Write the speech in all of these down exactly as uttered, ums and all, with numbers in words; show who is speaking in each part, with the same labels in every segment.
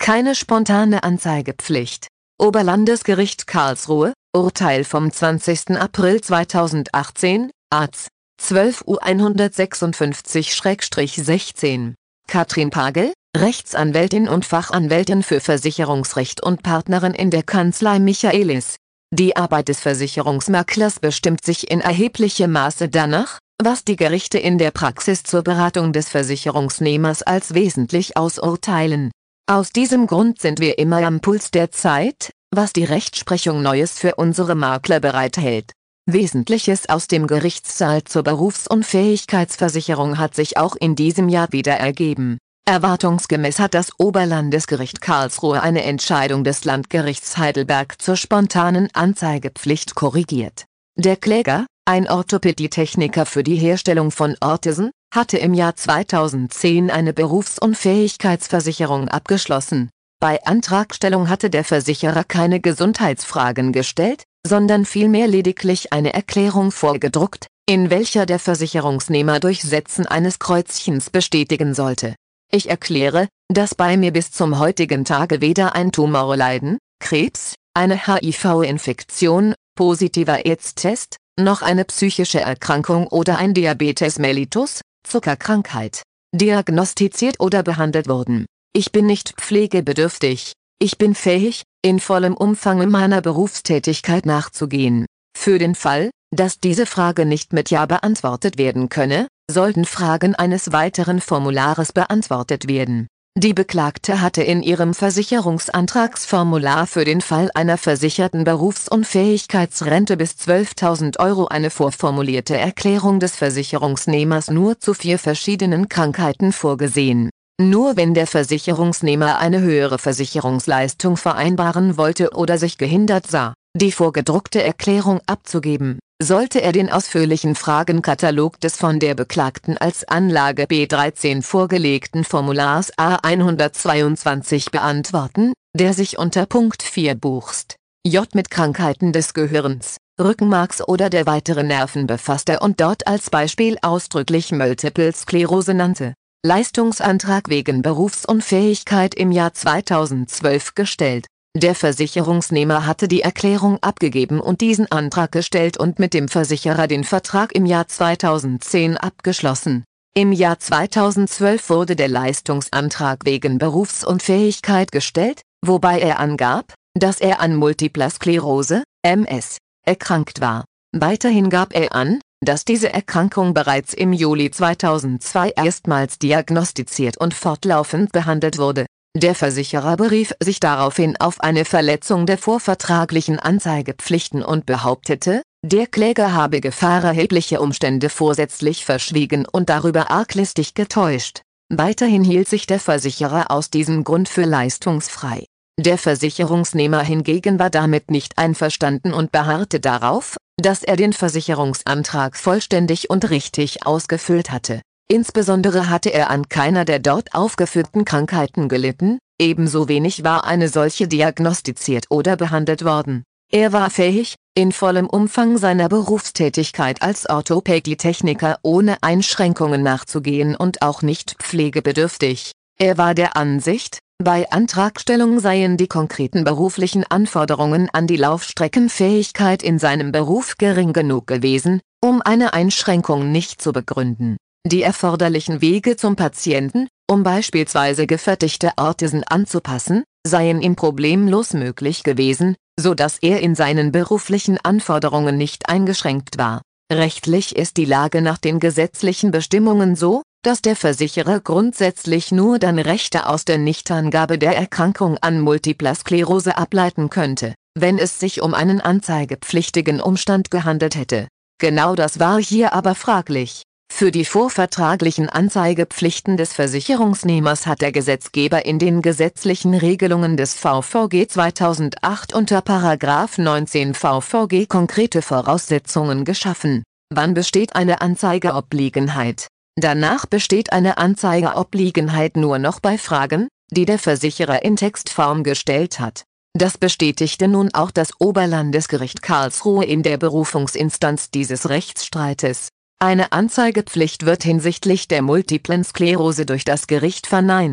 Speaker 1: Keine spontane Anzeigepflicht. Oberlandesgericht Karlsruhe, Urteil vom zwanzigsten April zweitausendachtzehn, A Z, zwölf U hundertsechsundfünfzig sechzehn. Katrin Pagel, Rechtsanwältin und Fachanwältin für Versicherungsrecht und Partnerin in der Kanzlei Michaelis. Die Arbeit des Versicherungsmaklers bestimmt sich in erheblichem Maße danach, was die Gerichte in der Praxis zur Beratung des Versicherungsnehmers als wesentlich ausurteilen. Aus diesem Grund sind wir immer am Puls der Zeit, was die Rechtsprechung Neues für unsere Makler bereithält. Wesentliches aus dem Gerichtssaal zur Berufsunfähigkeitsversicherung hat sich auch in diesem Jahr wieder ergeben. Erwartungsgemäß hat das Oberlandesgericht Karlsruhe eine Entscheidung des Landgerichts Heidelberg zur spontanen Anzeigepflicht korrigiert. Der Kläger, ein Orthopädietechniker für die Herstellung von Orthesen, hatte im Jahr zweitausendzehn eine Berufsunfähigkeitsversicherung abgeschlossen. Bei Antragstellung hatte der Versicherer keine Gesundheitsfragen gestellt, sondern vielmehr lediglich eine Erklärung vorgedruckt, in welcher der Versicherungsnehmer durch Setzen eines Kreuzchens bestätigen sollte: Ich erkläre, dass bei mir bis zum heutigen Tage weder ein Tumorleiden, Krebs, eine H I V-Infektion, positiver AIDS-Test, noch eine psychische Erkrankung oder ein Diabetes mellitus, Zuckerkrankheit, diagnostiziert oder behandelt wurden. Ich bin nicht pflegebedürftig. Ich bin fähig, in vollem Umfang meiner Berufstätigkeit nachzugehen. Für den Fall, dass diese Frage nicht mit Ja beantwortet werden könne, sollten Fragen eines weiteren Formulares beantwortet werden. Die Beklagte hatte in ihrem Versicherungsantragsformular für den Fall einer versicherten Berufsunfähigkeitsrente bis zwölftausend Euro eine vorformulierte Erklärung des Versicherungsnehmers nur zu vier verschiedenen Krankheiten vorgesehen. Nur wenn der Versicherungsnehmer eine höhere Versicherungsleistung vereinbaren wollte oder sich gehindert sah, die vorgedruckte Erklärung abzugeben, sollte er den ausführlichen Fragenkatalog des von der Beklagten als Anlage B dreizehn vorgelegten Formulars A hundertzweiundzwanzig beantworten, der sich unter Punkt vier Buchst J mit Krankheiten des Gehirns, Rückenmarks oder der weiteren Nerven befasste und dort als Beispiel ausdrücklich Multiple Sklerose nannte. Leistungsantrag wegen Berufsunfähigkeit im Jahr zweitausendzwölf gestellt. Der Versicherungsnehmer hatte die Erklärung abgegeben und diesen Antrag gestellt und mit dem Versicherer den Vertrag im Jahr zweitausendzehn abgeschlossen. Im Jahr zweitausendzwölf wurde der Leistungsantrag wegen Berufsunfähigkeit gestellt, wobei er angab, dass er an Multipler Sklerose, M S, erkrankt war. Weiterhin gab er an, dass diese Erkrankung bereits im Juli zweitausendzwei erstmals diagnostiziert und fortlaufend behandelt wurde. Der Versicherer berief sich daraufhin auf eine Verletzung der vorvertraglichen Anzeigepflichten und behauptete, der Kläger habe gefahrerhebliche Umstände vorsätzlich verschwiegen und darüber arglistig getäuscht. Weiterhin hielt sich der Versicherer aus diesem Grund für leistungsfrei. Der Versicherungsnehmer hingegen war damit nicht einverstanden und beharrte darauf, dass er den Versicherungsantrag vollständig und richtig ausgefüllt hatte. Insbesondere hatte er an keiner der dort aufgeführten Krankheiten gelitten, ebenso wenig war eine solche diagnostiziert oder behandelt worden. Er war fähig, in vollem Umfang seiner Berufstätigkeit als Orthopädietechniker ohne Einschränkungen nachzugehen und auch nicht pflegebedürftig. Er war der Ansicht, bei Antragstellung seien die konkreten beruflichen Anforderungen an die Laufstreckenfähigkeit in seinem Beruf gering genug gewesen, um eine Einschränkung nicht zu begründen. Die erforderlichen Wege zum Patienten, um beispielsweise gefertigte Orthesen anzupassen, seien ihm problemlos möglich gewesen, so dass er in seinen beruflichen Anforderungen nicht eingeschränkt war. Rechtlich ist die Lage nach den gesetzlichen Bestimmungen so, dass der Versicherer grundsätzlich nur dann Rechte aus der Nichtangabe der Erkrankung an Multipler Sklerose ableiten könnte, wenn es sich um einen anzeigepflichtigen Umstand gehandelt hätte. Genau das war hier aber fraglich. Für die vorvertraglichen Anzeigepflichten des Versicherungsnehmers hat der Gesetzgeber in den gesetzlichen Regelungen des V V G zweitausendacht unter Paragraph neunzehn V V G konkrete Voraussetzungen geschaffen. Wann besteht eine Anzeigeobliegenheit? Danach besteht eine Anzeigeobliegenheit nur noch bei Fragen, die der Versicherer in Textform gestellt hat. Das bestätigte nun auch das Oberlandesgericht Karlsruhe in der Berufungsinstanz dieses Rechtsstreites. Eine Anzeigepflicht wird hinsichtlich der Multiplen Sklerose durch das Gericht verneint.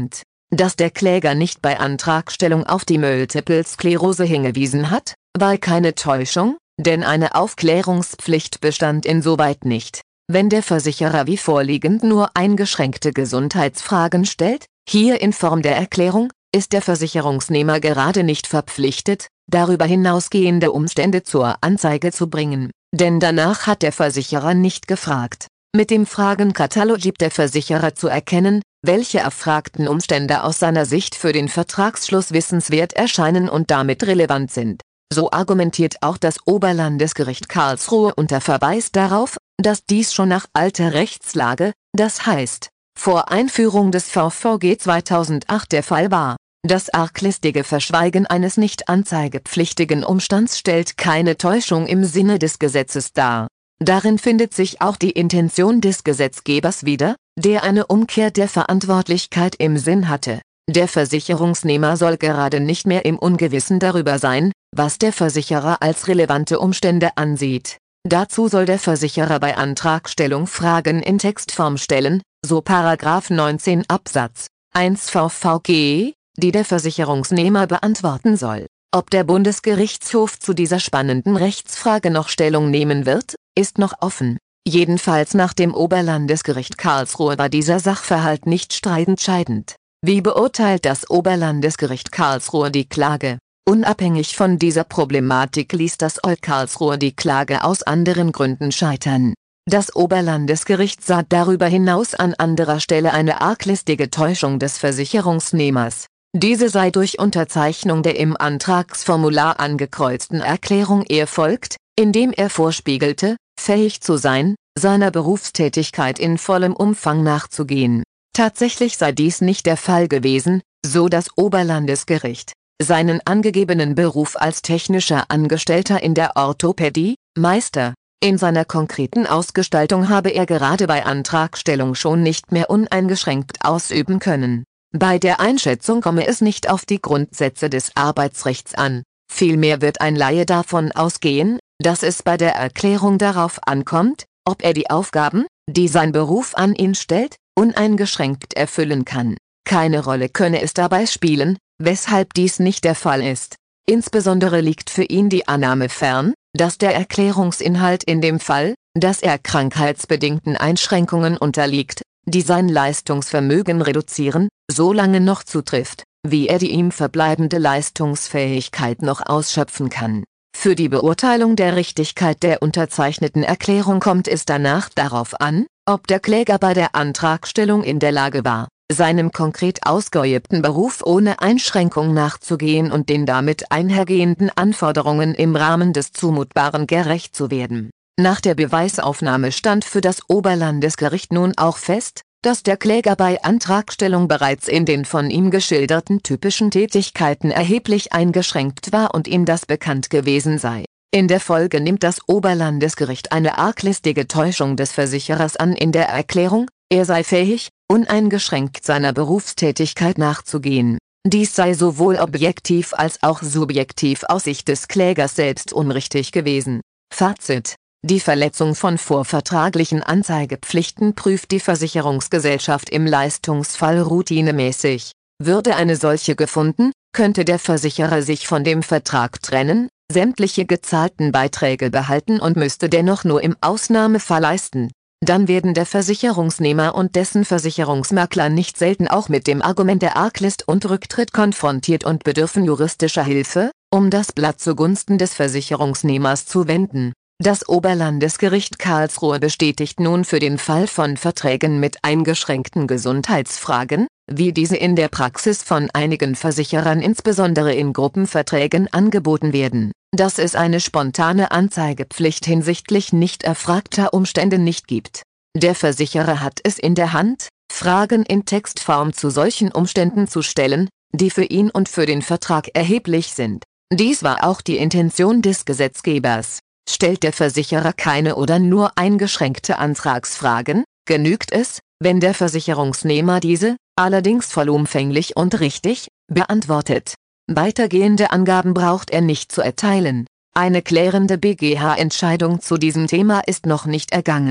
Speaker 1: Dass der Kläger nicht bei Antragstellung auf die Multiple Sklerose hingewiesen hat, war keine Täuschung, denn eine Aufklärungspflicht bestand insoweit nicht. Wenn der Versicherer wie vorliegend nur eingeschränkte Gesundheitsfragen stellt, hier in Form der Erklärung, ist der Versicherungsnehmer gerade nicht verpflichtet, darüber hinausgehende Umstände zur Anzeige zu bringen, denn danach hat der Versicherer nicht gefragt. Mit dem Fragenkatalog gibt der Versicherer zu erkennen, welche erfragten Umstände aus seiner Sicht für den Vertragsschluss wissenswert erscheinen und damit relevant sind. So argumentiert auch das Oberlandesgericht Karlsruhe unter Verweis darauf, dass dies schon nach alter Rechtslage, das heißt, vor Einführung des V V G zweitausendacht der Fall war. Das arglistige Verschweigen eines nicht anzeigepflichtigen Umstands stellt keine Täuschung im Sinne des Gesetzes dar. Darin findet sich auch die Intention des Gesetzgebers wieder, der eine Umkehr der Verantwortlichkeit im Sinn hatte. Der Versicherungsnehmer soll gerade nicht mehr im Ungewissen darüber sein, was der Versicherer als relevante Umstände ansieht. Dazu soll der Versicherer bei Antragstellung Fragen in Textform stellen, so Paragraph neunzehn Absatz eins V V G, die der Versicherungsnehmer beantworten soll. Ob der Bundesgerichtshof zu dieser spannenden Rechtsfrage noch Stellung nehmen wird, ist noch offen. Jedenfalls nach dem Oberlandesgericht Karlsruhe war dieser Sachverhalt nicht streitentscheidend. Wie beurteilt das Oberlandesgericht Karlsruhe die Klage? Unabhängig von dieser Problematik ließ das O L Karlsruhe die Klage aus anderen Gründen scheitern. Das Oberlandesgericht sah darüber hinaus an anderer Stelle eine arglistige Täuschung des Versicherungsnehmers. Diese sei durch Unterzeichnung der im Antragsformular angekreuzten Erklärung erfolgt, indem er vorspiegelte, fähig zu sein, seiner Berufstätigkeit in vollem Umfang nachzugehen. Tatsächlich sei dies nicht der Fall gewesen, so das Oberlandesgericht. Seinen angegebenen Beruf als technischer Angestellter in der Orthopädie, Meister, in seiner konkreten Ausgestaltung habe er gerade bei Antragstellung schon nicht mehr uneingeschränkt ausüben können. Bei der Einschätzung komme es nicht auf die Grundsätze des Arbeitsrechts an, vielmehr wird ein Laie davon ausgehen, dass es bei der Erklärung darauf ankommt, ob er die Aufgaben, die sein Beruf an ihn stellt, uneingeschränkt erfüllen kann. Keine Rolle könne es dabei spielen, weshalb dies nicht der Fall ist. Insbesondere liegt für ihn die Annahme fern, dass der Erklärungsinhalt in dem Fall, dass er krankheitsbedingten Einschränkungen unterliegt, die sein Leistungsvermögen reduzieren, so lange noch zutrifft, wie er die ihm verbleibende Leistungsfähigkeit noch ausschöpfen kann. Für die Beurteilung der Richtigkeit der unterzeichneten Erklärung kommt es danach darauf an, ob der Kläger bei der Antragstellung in der Lage war, seinem konkret ausgeübten Beruf ohne Einschränkung nachzugehen und den damit einhergehenden Anforderungen im Rahmen des Zumutbaren gerecht zu werden. Nach der Beweisaufnahme stand für das Oberlandesgericht nun auch fest, dass der Kläger bei Antragstellung bereits in den von ihm geschilderten typischen Tätigkeiten erheblich eingeschränkt war und ihm das bekannt gewesen sei. In der Folge nimmt das Oberlandesgericht eine arglistige Täuschung des Versicherers an in der Erklärung, er sei fähig, uneingeschränkt seiner Berufstätigkeit nachzugehen. Dies sei sowohl objektiv als auch subjektiv aus Sicht des Klägers selbst unrichtig gewesen. Fazit: Die Verletzung von vorvertraglichen Anzeigepflichten prüft die Versicherungsgesellschaft im Leistungsfall routinemäßig. Würde eine solche gefunden, könnte der Versicherer sich von dem Vertrag trennen, sämtliche gezahlten Beiträge behalten und müsste dennoch nur im Ausnahmefall leisten. Dann werden der Versicherungsnehmer und dessen Versicherungsmakler nicht selten auch mit dem Argument der Arglist und Rücktritt konfrontiert und bedürfen juristischer Hilfe, um das Blatt zugunsten des Versicherungsnehmers zu wenden. Das Oberlandesgericht Karlsruhe bestätigt nun für den Fall von Verträgen mit eingeschränkten Gesundheitsfragen, wie diese in der Praxis von einigen Versicherern insbesondere in Gruppenverträgen angeboten werden, dass es eine spontane Anzeigepflicht hinsichtlich nicht erfragter Umstände nicht gibt. Der Versicherer hat es in der Hand, Fragen in Textform zu solchen Umständen zu stellen, die für ihn und für den Vertrag erheblich sind. Dies war auch die Intention des Gesetzgebers. Stellt der Versicherer keine oder nur eingeschränkte Antragsfragen, genügt es, wenn der Versicherungsnehmer diese, allerdings vollumfänglich und richtig, beantwortet. Weitergehende Angaben braucht er nicht zu erteilen. Eine klärende B G H-Entscheidung zu diesem Thema ist noch nicht ergangen.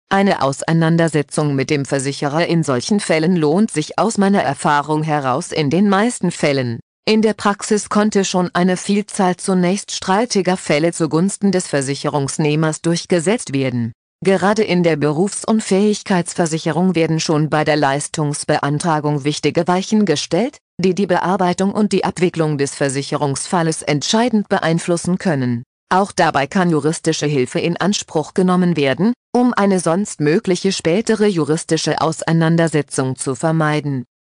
Speaker 1: Eine Auseinandersetzung mit dem Versicherer in solchen Fällen lohnt sich aus meiner Erfahrung heraus in den meisten Fällen. In der Praxis konnte schon eine Vielzahl zunächst streitiger Fälle zugunsten des Versicherungsnehmers durchgesetzt werden. Gerade in der Berufsunfähigkeitsversicherung werden schon bei der Leistungsbeantragung wichtige Weichen gestellt, die die Bearbeitung und die Abwicklung des Versicherungsfalles entscheidend beeinflussen können. Auch dabei kann juristische Hilfe in Anspruch genommen werden, um eine sonst mögliche spätere juristische Auseinandersetzung zu vermeiden.